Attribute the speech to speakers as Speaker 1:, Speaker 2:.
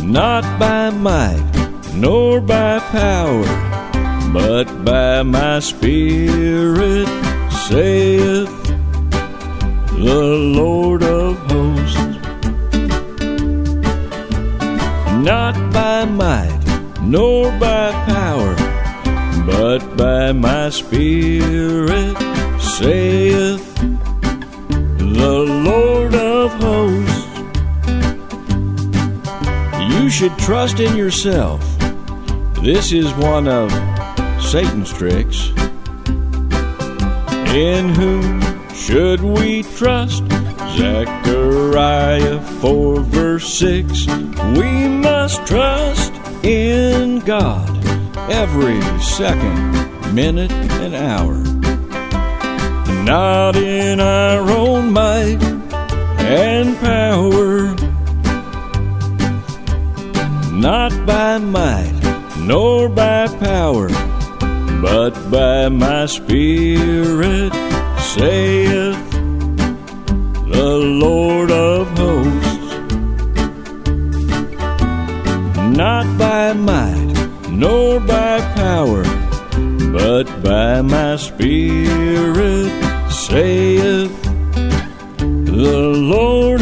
Speaker 1: not by might, nor by power, but by my Spirit, saith the Lord of hosts. Not by might, nor by power, but by my Spirit, saith the Lord of hosts. You should trust in yourself. This is one of Satan's tricks. In whom should we trust? Zechariah 4 verse 6. We must trust in God every second, minute, and hour. Not in our own might and power, not by might nor by power, but by my Spirit, saith the Lord of hosts. Not by might nor by power, but by my Spirit, saith the Lord